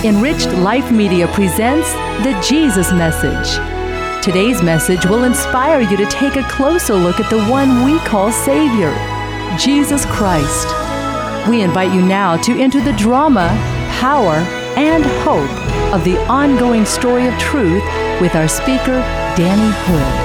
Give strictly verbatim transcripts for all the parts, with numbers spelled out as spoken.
Enriched Life Media presents the Jesus Message. Today's message will inspire you to take a closer look at the one we call Savior, Jesus Christ. We invite you now to enter the drama, power, and hope of the ongoing story of truth with our speaker, Danny Hood.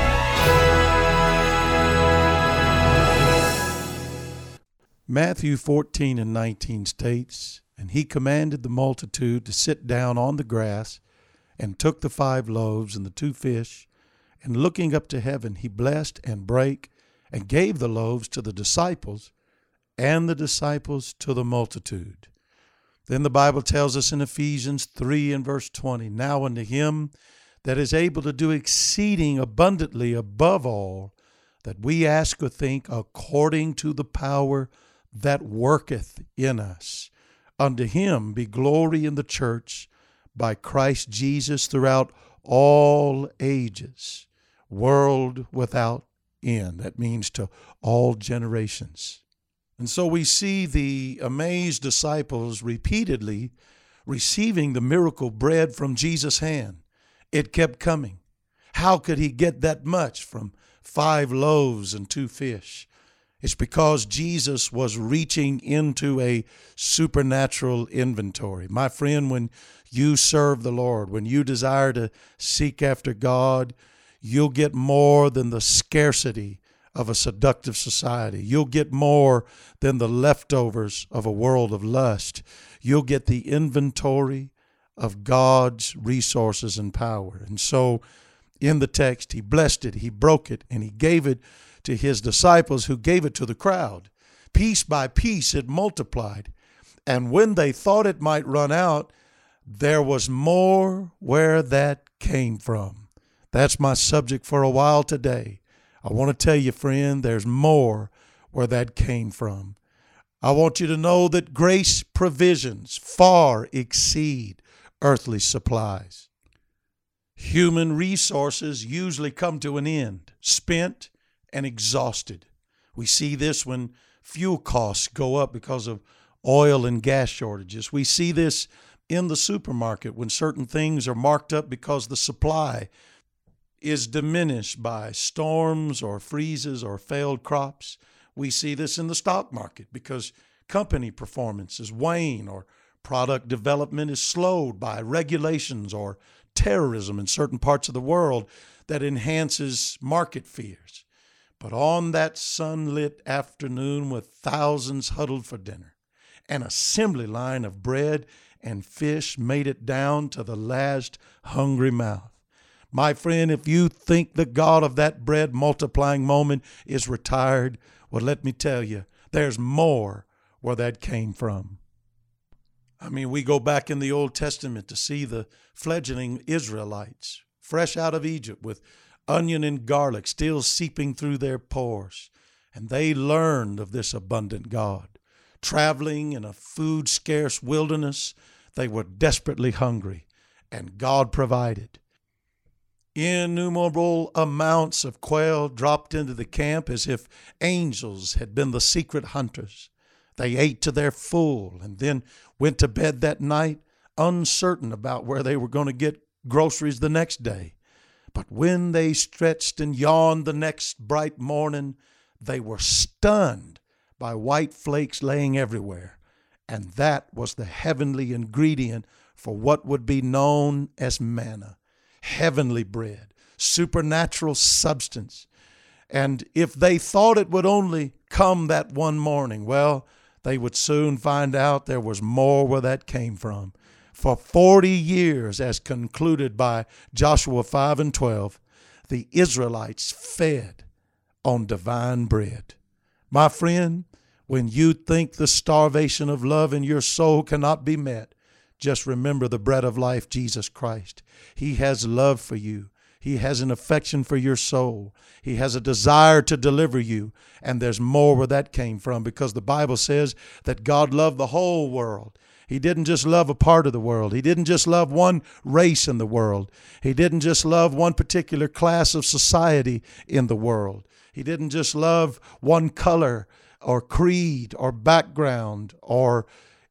Matthew fourteen and nineteen states, "And he commanded the multitude to sit down on the grass, and took the five loaves and the two fish, and looking up to heaven, he blessed and brake, and gave the loaves to the disciples, and the disciples to the multitude." Then the Bible tells us in Ephesians three and verse twenty, "Now unto him that is able to do exceeding abundantly above all that we ask or think, according to the power that worketh in us. Unto him be glory in the church by Christ Jesus throughout all ages, world without end." That means to all generations. And so we see the amazed disciples repeatedly receiving the miracle bread from Jesus' hand. It kept coming. How could he get that much from five loaves and two fish? It's because Jesus was reaching into a supernatural inventory. My friend, when you serve the Lord, when you desire to seek after God, you'll get more than the scarcity of a seductive society. You'll get more than the leftovers of a world of lust. You'll get the inventory of God's resources and power. And so in the text, he blessed it, he broke it, and he gave it to his disciples, who gave it to the crowd. Piece by piece it multiplied. And when they thought it might run out, there was more where that came from. That's my subject for a while today. I want to tell you, friend, there's more where that came from. I want you to know that grace provisions far exceed earthly supplies. Human resources usually come to an end, spent and exhausted. We see this when fuel costs go up because of oil and gas shortages. We see this in the supermarket when certain things are marked up because the supply is diminished by storms or freezes or failed crops. We see this in the stock market because company performance is wane or product development is slowed by regulations or terrorism in certain parts of the world that enhances market fears. But on that sunlit afternoon with thousands huddled for dinner, an assembly line of bread and fish made it down to the last hungry mouth. My friend, if you think the God of that bread multiplying moment is retired, well, let me tell you, there's more where that came from. I mean, we go back in the Old Testament to see the fledgling Israelites, fresh out of Egypt with onion and garlic still seeping through their pores. And they learned of this abundant God. Traveling in a food-scarce wilderness, they were desperately hungry, and God provided. Innumerable amounts of quail dropped into the camp as if angels had been the secret hunters. They ate to their full and then went to bed that night uncertain about where they were going to get groceries the next day. But when they stretched and yawned the next bright morning, they were stunned by white flakes laying everywhere. And that was the heavenly ingredient for what would be known as manna, heavenly bread, supernatural substance. And if they thought it would only come that one morning, well, they would soon find out there was more where that came from. For forty years, as concluded by Joshua five and twelve, the Israelites fed on divine bread. My friend, when you think the starvation of love in your soul cannot be met, just remember the bread of life, Jesus Christ. He has love for you. He has an affection for your soul. He has a desire to deliver you. And there's more where that came from, because the Bible says that God loved the whole world. He didn't just love a part of the world. He didn't just love one race in the world. He didn't just love one particular class of society in the world. He didn't just love one color or creed or background or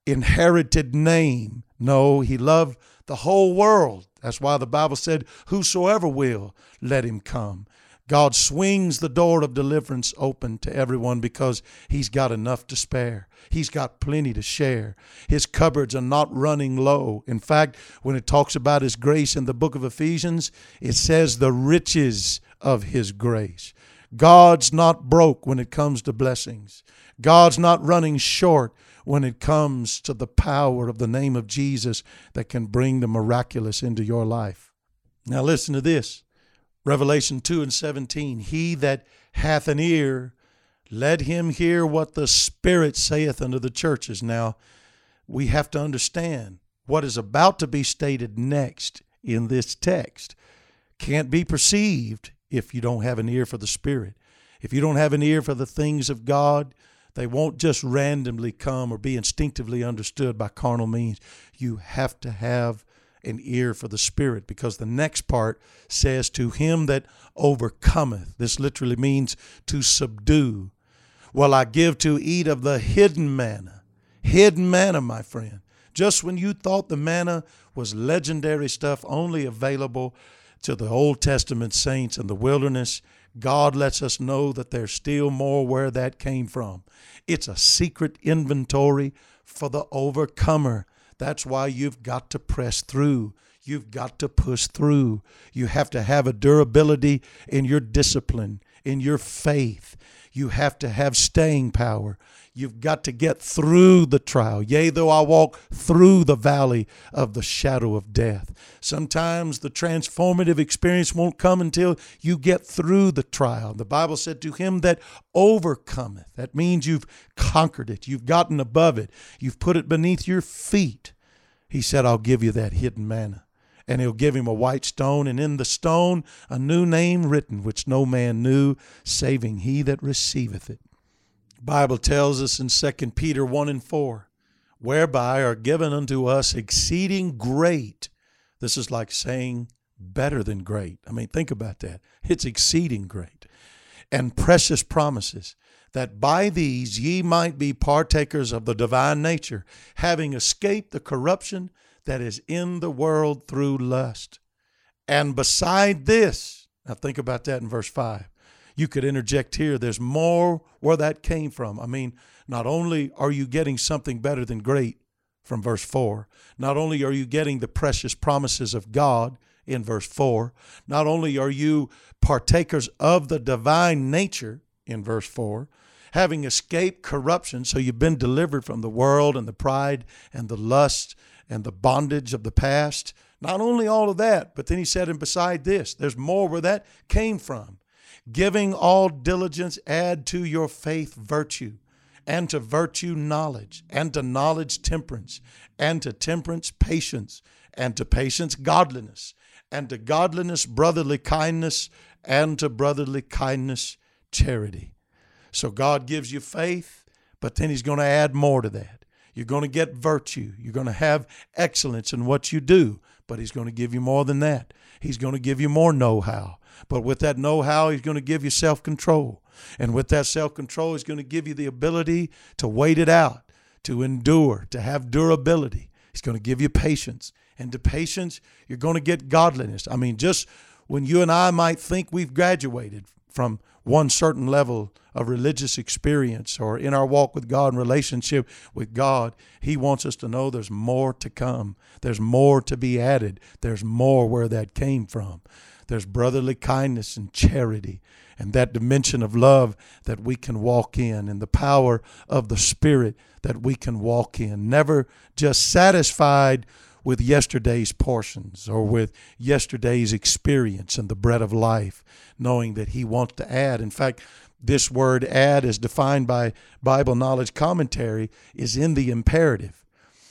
inherited name. No, he loved the whole world. That's why the Bible said, whosoever will, let him come. God swings the door of deliverance open to everyone because he's got enough to spare. He's got plenty to share. His cupboards are not running low. In fact, when it talks about his grace in the book of Ephesians, it says the riches of his grace. God's not broke when it comes to blessings. God's not running short when it comes to the power of the name of Jesus that can bring the miraculous into your life. Now listen to this. Revelation two and seventeen, he that hath an ear, let him hear what the Spirit saith unto the churches. Now, we have to understand what is about to be stated next in this text can't be perceived if you don't have an ear for the Spirit. If you don't have an ear for the things of God, they won't just randomly come or be instinctively understood by carnal means. You have to have an ear for the Spirit, because the next part says, to him that overcometh. This literally means to subdue. Well, I give to eat of the hidden manna. Hidden manna, my friend. Just when you thought the manna was legendary stuff only available to the Old Testament saints in the wilderness, God lets us know that there's still more where that came from. It's a secret inventory for the overcomer. That's why you've got to press through. You've got to push through. You have to have a durability in your discipline, in your faith. You have to have staying power. You've got to get through the trial. Yea, though I walk through the valley of the shadow of death. Sometimes the transformative experience won't come until you get through the trial. The Bible said, to him that overcometh. That means you've conquered it. You've gotten above it. You've put it beneath your feet. He said, I'll give you that hidden manna. And he'll give him a white stone, and in the stone a new name written, which no man knew, saving he that receiveth it. Bible tells us in Second Peter one and four, whereby are given unto us exceeding great. This is like saying better than great. I mean, think about that. It's exceeding great. And precious promises, that by these ye might be partakers of the divine nature, having escaped the corruption that is in the world through lust. And beside this, now think about that in verse five. You could interject here, there's more where that came from. I mean, not only are you getting something better than great from verse four, not only are you getting the precious promises of God in verse four, not only are you partakers of the divine nature in verse four, having escaped corruption, so you've been delivered from the world and the pride and the lust and the bondage of the past. Not only all of that, but then he said, and beside this, there's more where that came from. Giving all diligence, add to your faith virtue, and to virtue knowledge, and to knowledge temperance, and to temperance patience, and to patience godliness, and to godliness brotherly kindness, and to brotherly kindness charity. So God gives you faith, but then he's going to add more to that. You're going to get virtue. You're going to have excellence in what you do, but he's going to give you more than that. He's going to give you more know-how. But with that know-how, he's going to give you self-control. And with that self-control, he's going to give you the ability to wait it out, to endure, to have durability. He's going to give you patience. And to patience, you're going to get godliness. I mean, just when you and I might think we've graduated from one certain level of religious experience or in our walk with God and relationship with God, he wants us to know there's more to come. There's more to be added. There's more where that came from. There's brotherly kindness and charity and that dimension of love that we can walk in, and the power of the Spirit that we can walk in. Never just satisfied with yesterday's portions or with yesterday's experience and the bread of life, knowing that he wants to add. In fact, this word add, as defined by Bible Knowledge Commentary, is in the imperative.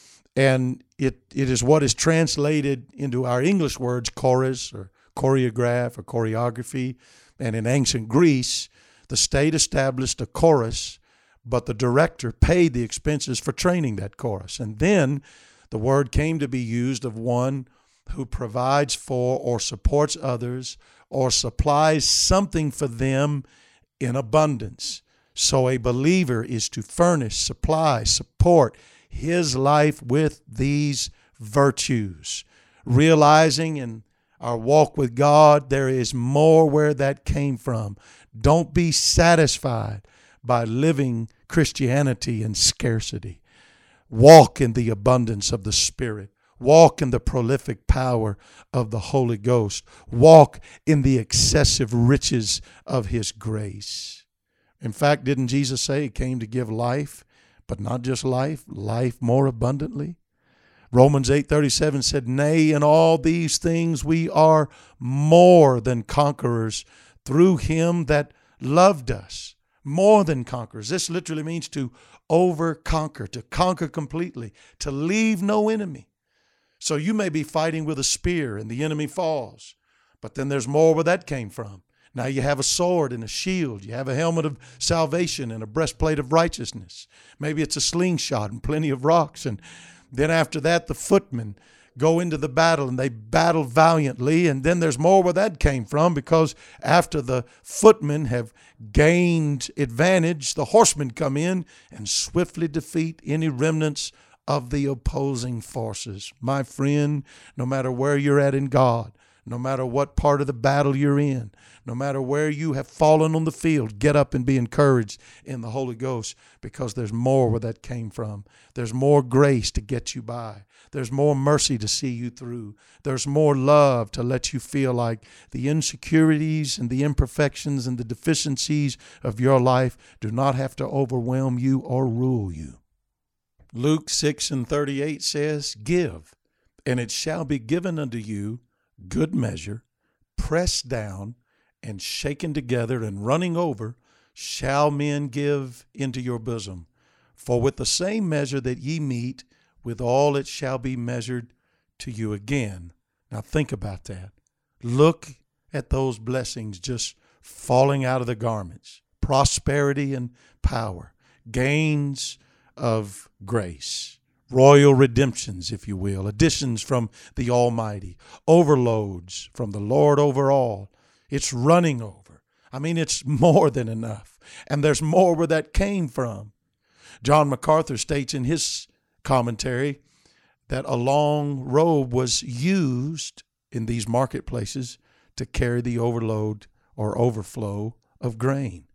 And it it is what is translated into our English words, chorus or choreograph or choreography. And in ancient Greece, the state established a chorus, but the director paid the expenses for training that chorus. And then the word came to be used of one who provides for or supports others or supplies something for them in abundance. So a believer is to furnish, supply, support his life with these virtues, realizing in our walk with God there is more where that came from. Don't be satisfied by living Christianity in scarcity. Walk in the abundance of the Spirit. Walk in the prolific power of the Holy Ghost. Walk in the excessive riches of His grace. In fact, didn't Jesus say He came to give life, but not just life, life more abundantly? Romans eight thirty-seven said, "Nay, in all these things we are more than conquerors through Him that loved us." More than conquerors. This literally means to over-conquer, to conquer completely, to leave no enemy. So you may be fighting with a spear and the enemy falls, but then there's more where that came from. Now you have a sword and a shield. You have a helmet of salvation and a breastplate of righteousness. Maybe it's a slingshot and plenty of rocks. And then after that, the footmen go into the battle and they battle valiantly. And then there's more where that came from, because after the footmen have gained advantage, the horsemen come in and swiftly defeat any remnants of the opposing forces. My friend, no matter where you're at in God, no matter what part of the battle you're in, no matter where you have fallen on the field, get up and be encouraged in the Holy Ghost, because there's more where that came from. There's more grace to get you by. There's more mercy to see you through. There's more love to let you feel like the insecurities and the imperfections and the deficiencies of your life do not have to overwhelm you or rule you. Luke six and thirty-eight says, "Give, and it shall be given unto you, good measure, pressed down and shaken together and running over, shall men give into your bosom. For with the same measure that ye mete, withal it shall be measured to you again." Now think about that. Look at those blessings just falling out of the garments. Prosperity and power. Gains of grace. Royal redemptions, if you will. Additions from the Almighty. Overloads from the Lord over all. It's running over. I mean, it's more than enough. And there's more where that came from. John MacArthur states in his commentary that a long robe was used in these marketplaces to carry the overload or overflow of grain.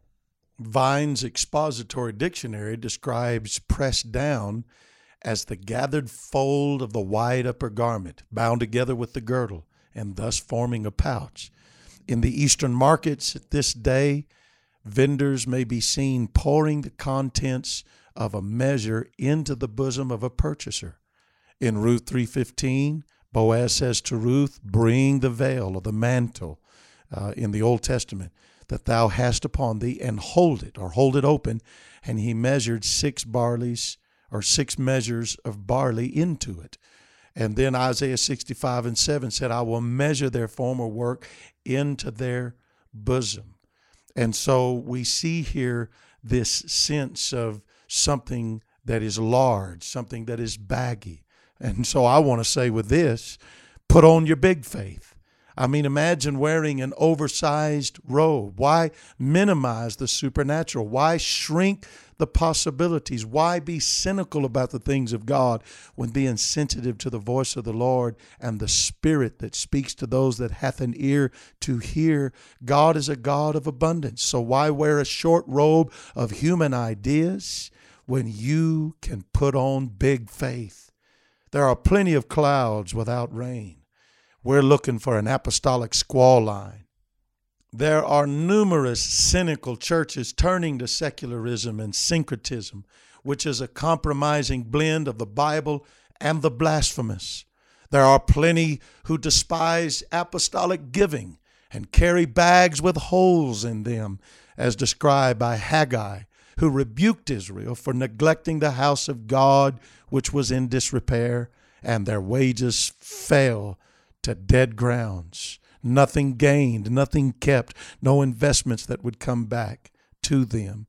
Vine's Expository Dictionary describes pressed down as the gathered fold of the wide upper garment, bound together with the girdle, and thus forming a pouch. In the Eastern markets at this day, vendors may be seen pouring the contents of a measure into the bosom of a purchaser. In Ruth three fifteen, Boaz says to Ruth, "Bring the veil or the mantle uh, in the Old Testament that thou hast upon thee, and hold it," or hold it open. And he measured six barleys or six measures of barley into it. And then Isaiah sixty-five and seven said, "I will measure their former work into their bosom." And so we see here this sense of something that is large, something that is baggy. And so I want to say with this, put on your big faith. I mean, imagine wearing an oversized robe. Why minimize the supernatural? Why shrink the possibilities? Why be cynical about the things of God when being sensitive to the voice of the Lord and the Spirit that speaks to those that hath an ear to hear? God is a God of abundance. So why wear a short robe of human ideas when you can put on big faith? There are plenty of clouds without rain. We're looking for an apostolic squall line. There are numerous cynical churches turning to secularism and syncretism, which is a compromising blend of the Bible and the blasphemous. There are plenty who despise apostolic giving and carry bags with holes in them, as described by Haggai, who rebuked Israel for neglecting the house of God, which was in disrepair, and their wages fell to dead grounds. Nothing gained, nothing kept, no investments that would come back to them.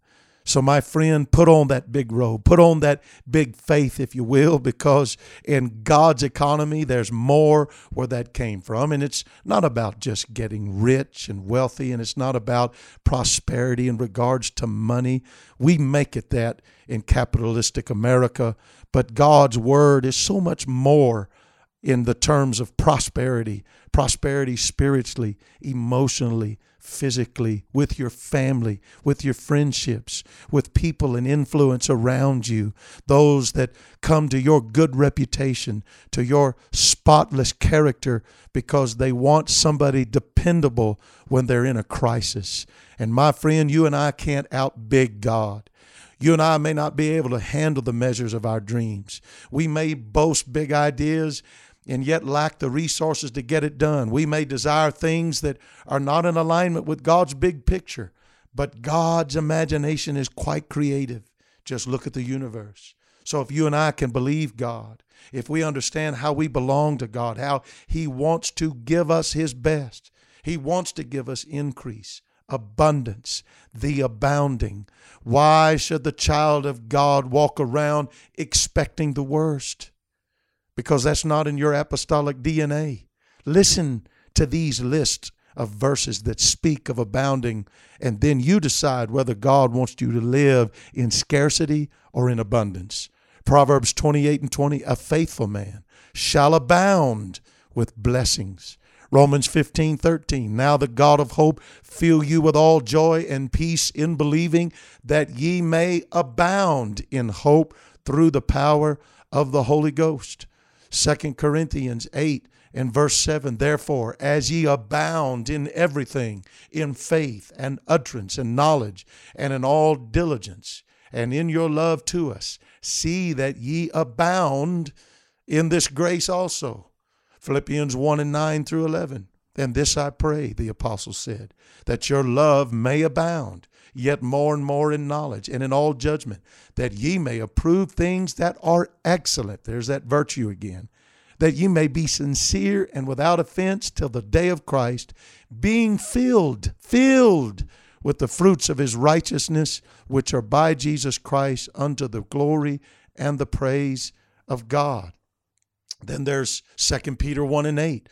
So my friend, put on that big robe, put on that big faith, if you will, because in God's economy, there's more where that came from. And it's not about just getting rich and wealthy, and it's not about prosperity in regards to money. We make it that in capitalistic America, but God's word is so much more in the terms of prosperity, prosperity spiritually, emotionally, physically, with your family, with your friendships, with people and influence around you, those that come to your good reputation, to your spotless character, because they want somebody dependable when they're in a crisis. And my friend, you and I can't outbig God. You and I may not be able to handle the measures of our dreams. We may boast big ideas and yet lack the resources to get it done. We may desire things that are not in alignment with God's big picture, but God's imagination is quite creative. Just look at the universe. So if you and I can believe God, if we understand how we belong to God, how He wants to give us His best, He wants to give us increase, abundance, the abounding. Why should the child of God walk around expecting the worst? Because that's not in your apostolic D N A. Listen to these lists of verses that speak of abounding, and then you decide whether God wants you to live in scarcity or in abundance. Proverbs twenty-eight and twenty, a faithful man shall abound with blessings. Romans fifteen thirteen, now the God of hope fill you with all joy and peace in believing, that ye may abound in hope through the power of the Holy Ghost. Second Corinthians eight and verse seven, therefore, as ye abound in everything, in faith and utterance and knowledge, and in all diligence, and in your love to us, see that ye abound in this grace also. Philippians one and nine through eleven, and this I pray, the apostle said, that your love may abound, yet more and more in knowledge and in all judgment, that ye may approve things that are excellent. There's that virtue again. That ye may be sincere and without offense till the day of Christ, being filled, filled with the fruits of His righteousness, which are by Jesus Christ unto the glory and the praise of God. Then there's Second Peter one and eight.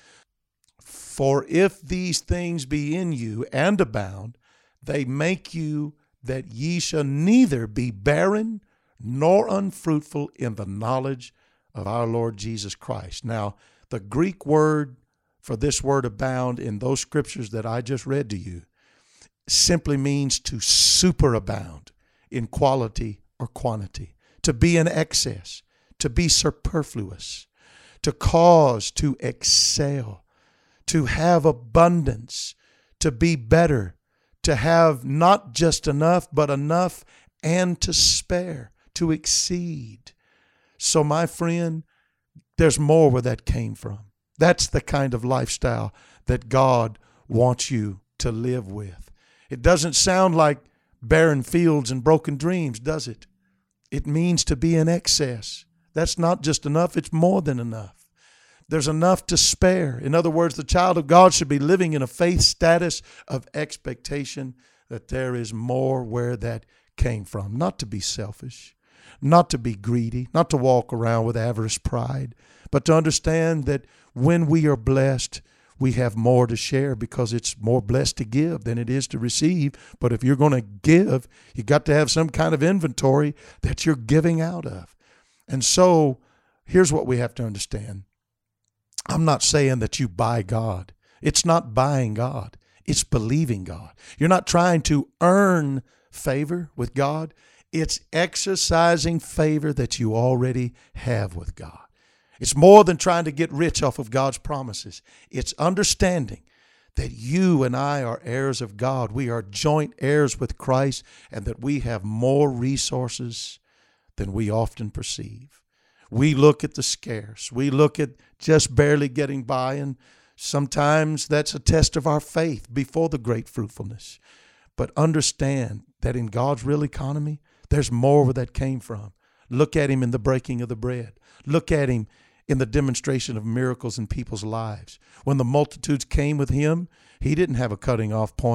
For if these things be in you and abound, they make you that ye shall neither be barren nor unfruitful in the knowledge of our Lord Jesus Christ. Now, the Greek word for this word abound in those scriptures that I just read to you simply means to superabound in quality or quantity, to be in excess, to be superfluous, to cause to excel, to have abundance, to be better, to have not just enough, but enough and to spare, to exceed. So my friend, there's more where that came from. That's the kind of lifestyle that God wants you to live with. It doesn't sound like barren fields and broken dreams, does it? It means to be in excess. That's not just enough, it's more than enough. There's enough to spare. In other words, the child of God should be living in a faith status of expectation that there is more where that came from. Not to be selfish, not to be greedy, not to walk around with avarice pride, but to understand that when we are blessed, we have more to share because it's more blessed to give than it is to receive. But if you're going to give, you got to have some kind of inventory that you're giving out of. And so here's what we have to understand. I'm not saying that you buy God. It's not buying God. It's believing God. You're not trying to earn favor with God. It's exercising favor that you already have with God. It's more than trying to get rich off of God's promises. It's understanding that you and I are heirs of God. We are joint heirs with Christ, and that we have more resources than we often perceive. We look at the scarce. We look at just barely getting by, and sometimes that's a test of our faith before the great fruitfulness. But understand that in God's real economy, there's more where that came from. Look at Him in the breaking of the bread. Look at Him in the demonstration of miracles in people's lives. When the multitudes came with Him, He didn't have a cutting off point.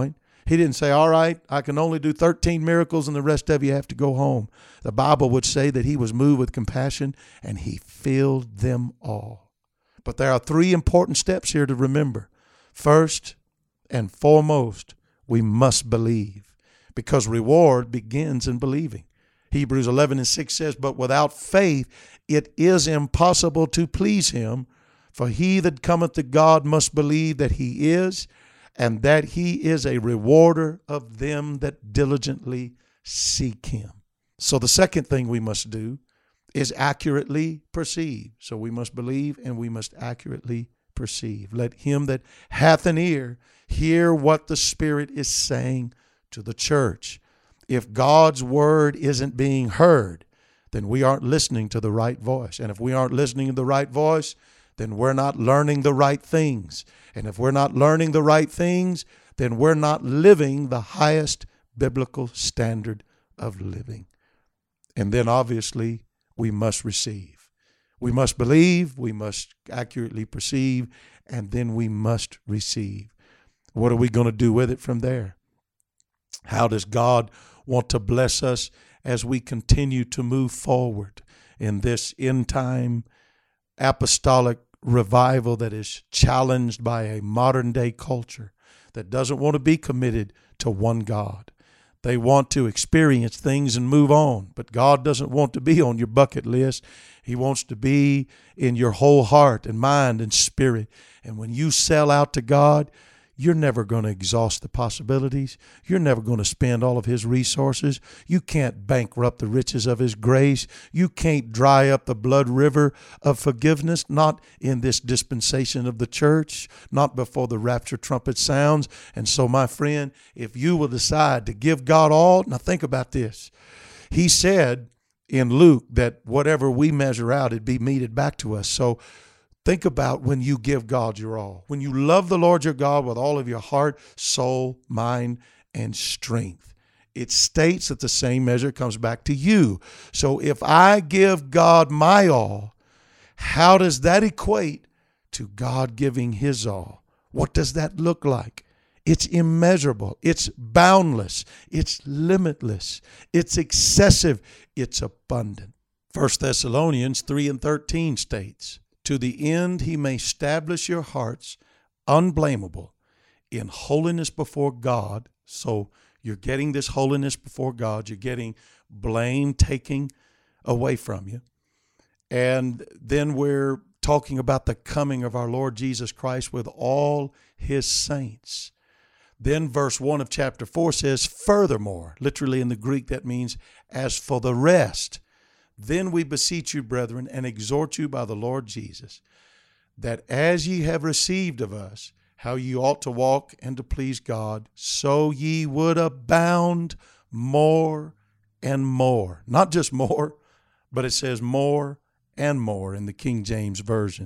He didn't say, all right, I can only do thirteen miracles and the rest of you have to go home. The Bible would say that he was moved with compassion and he filled them all. But there are three important steps here to remember. First and foremost, we must believe, because reward begins in believing. Hebrews eleven and six says, but without faith it is impossible to please him, for he that cometh to God must believe that he is, and that he is a rewarder of them that diligently seek him. So the second thing we must do is accurately perceive. So we must believe and we must accurately perceive. Let him that hath an ear hear what the Spirit is saying to the church. If God's word isn't being heard, then we aren't listening to the right voice. And if we aren't listening to the right voice, then we're not learning the right things. And if we're not learning the right things, then we're not living the highest biblical standard of living. And then obviously we must receive. We must believe, we must accurately perceive, and then we must receive. What are we going to do with it from there? How does God want to bless us as we continue to move forward in this end time apostolic revival that is challenged by a modern day culture that doesn't want to be committed to one God? They want to experience things and move on, but God doesn't want to be on your bucket list. He wants to be in your whole heart and mind and spirit. And when you sell out to God, you're never going to exhaust the possibilities. You're never going to spend all of his resources. You can't bankrupt the riches of his grace. You can't dry up the blood river of forgiveness, not in this dispensation of the church, not before the rapture trumpet sounds. And so, my friend, if you will decide to give God all, now think about this. He said in Luke that whatever we measure out, it'd be meted back to us. So think about when you give God your all. When you love the Lord your God with all of your heart, soul, mind, and strength. It states that the same measure comes back to you. So if I give God my all, how does that equate to God giving his all? What does that look like? It's immeasurable. It's boundless. It's limitless. It's excessive. It's abundant. First Thessalonians three and thirteen states, to the end he may establish your hearts unblameable in holiness before God. So you're getting this holiness before God. You're getting blame taken away from you. And then we're talking about the coming of our Lord Jesus Christ with all his saints. Then verse one of chapter four says, furthermore, literally in the Greek that means as for the rest. Then we beseech you, brethren, and exhort you by the Lord Jesus, that as ye have received of us how ye ought to walk and to please God, so ye would abound more and more. Not just more, but it says more and more in the King James Version.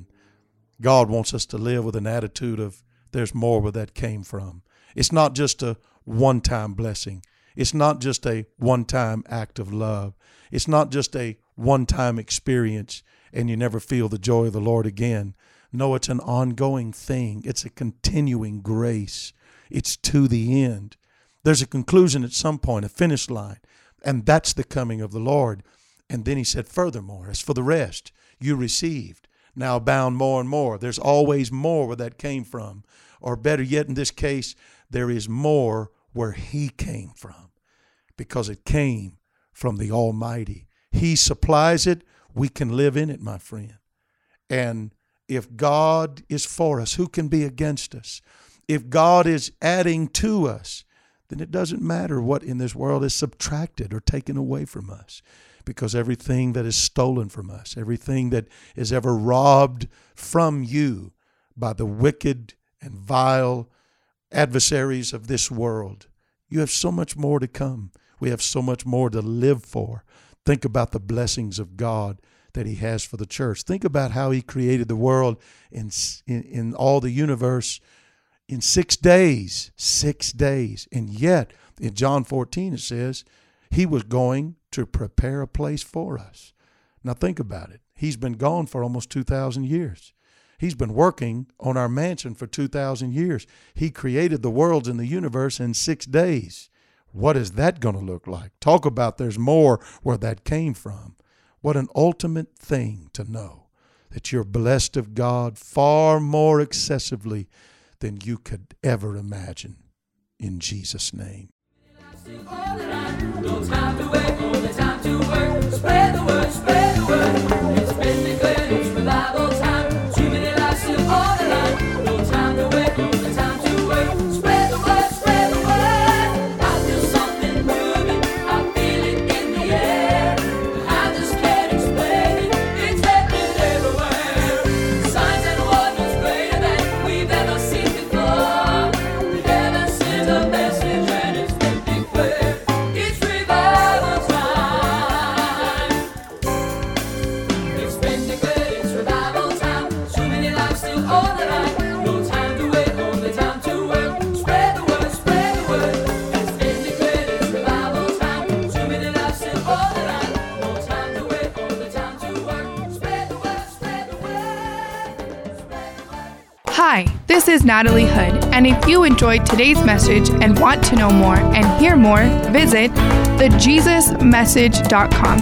God wants us to live with an attitude of there's more where that came from. It's not just a one-time blessing. It's not just a one-time act of love. It's not just a one-time experience and you never feel the joy of the Lord again. No, it's an ongoing thing. It's a continuing grace. It's to the end. There's a conclusion at some point, a finish line, and that's the coming of the Lord. And then he said, furthermore, as for the rest, you received, now abound more and more. There's always more where that came from. Or better yet, in this case, there is more where he came from, because it came from the Almighty. He supplies it. We can live in it, my friend. And if God is for us, who can be against us? If God is adding to us, then it doesn't matter what in this world is subtracted or taken away from us, because everything that is stolen from us, everything that is ever robbed from you by the wicked and vile adversaries of this world, you have so much more to come. We have so much more to live for. Think about the blessings of God that he has for the church. Think about how he created the world in, in, in all the universe in six days, six days. And yet in John fourteen, it says he was going to prepare a place for us. Now think about it. He's been gone for almost two thousand years. He's been working on our mansion for two thousand years. He created the worlds and the universe in six days. What is that going to look like? Talk about there's more where that came from. What an ultimate thing to know that you're blessed of God far more excessively than you could ever imagine. In Jesus' name. No time to wait, only time to work. Spread the word, spread the word. It's been declared it's revival time. Too many lives still on the line. No time to wait, only time to work. Spread the word, spread the word. I feel something moving, I feel it in the air. I just can't explain it, it's happening everywhere. Signs and wonders greater than we've ever seen before. The heaven sent a message and it's been declared. It's revival time. It's been declared it's revival time. Too many lives still on the line. No time to wait, only time to work. Spread the word, spread the word. It's been declared it's revival time. Too many lives still on the line. No time to wait, only time to work. Spread the word, spread the word. Spread the word. Hi, this is Natalie Hood, and if you enjoyed today's message and want to know more and hear more, visit the jesus message dot com.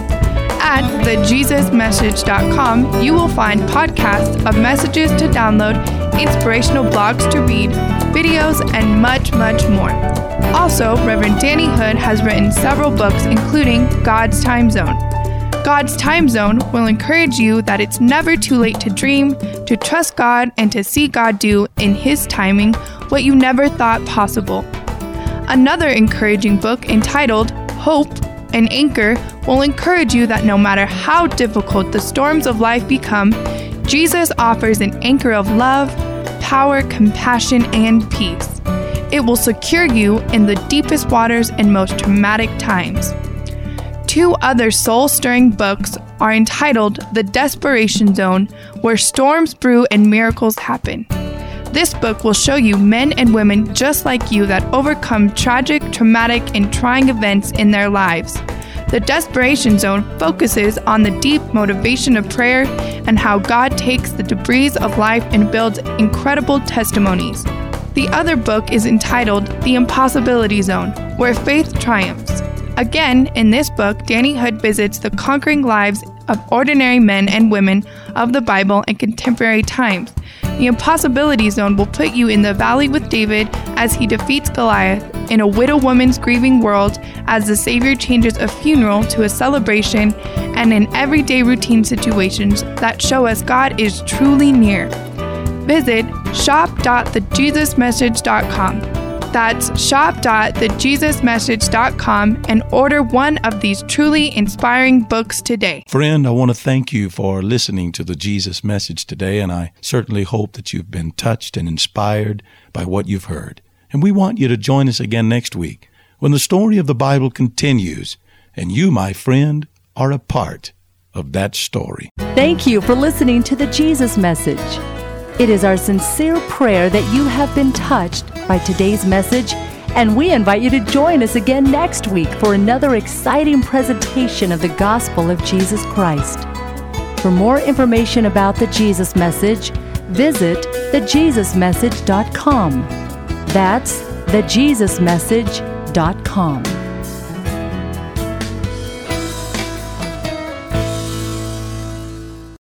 At the jesus message dot com, you will find podcasts of messages to download, inspirational blogs to read, videos, and much, much more. Also, Reverend Danny Hood has written several books, including God's Time Zone. God's Time Zone will encourage you that it's never too late to dream, to trust God, and to see God do in His timing what you never thought possible. Another encouraging book entitled Hope, an Anchor will encourage you that no matter how difficult the storms of life become, Jesus offers an anchor of love, power, compassion, and peace. It will secure you in the deepest waters and most traumatic times. Two other soul-stirring books are entitled The Desperation Zone, Where Storms Brew and Miracles Happen. This book will show you men and women just like you that overcome tragic, traumatic, and trying events in their lives. The Desperation Zone focuses on the deep motivation of prayer and how God takes the debris of life and builds incredible testimonies. The other book is entitled The Impossibility Zone, Where Faith Triumphs. Again, in this book, Danny Hood visits the conquering lives of ordinary men and women of the Bible in contemporary times. The Impossibility Zone will put you in the valley with David as he defeats Goliath, in a widow woman's grieving world as the Savior changes a funeral to a celebration, and in everyday routine situations that show us God is truly near. Visit shop dot the jesus message dot com. That's shop dot the jesus message dot com and order one of these truly inspiring books today. Friend, I want to thank you for listening to the Jesus Message today, and I certainly hope that you've been touched and inspired by what you've heard. And we want you to join us again next week when the story of the Bible continues, and you, my friend, are a part of that story. Thank you for listening to the Jesus Message. It is our sincere prayer that you have been touched by today's message, and we invite you to join us again next week for another exciting presentation of the gospel of Jesus Christ. For more information about the Jesus Message, visit the jesus message dot com. That's the jesus message dot com.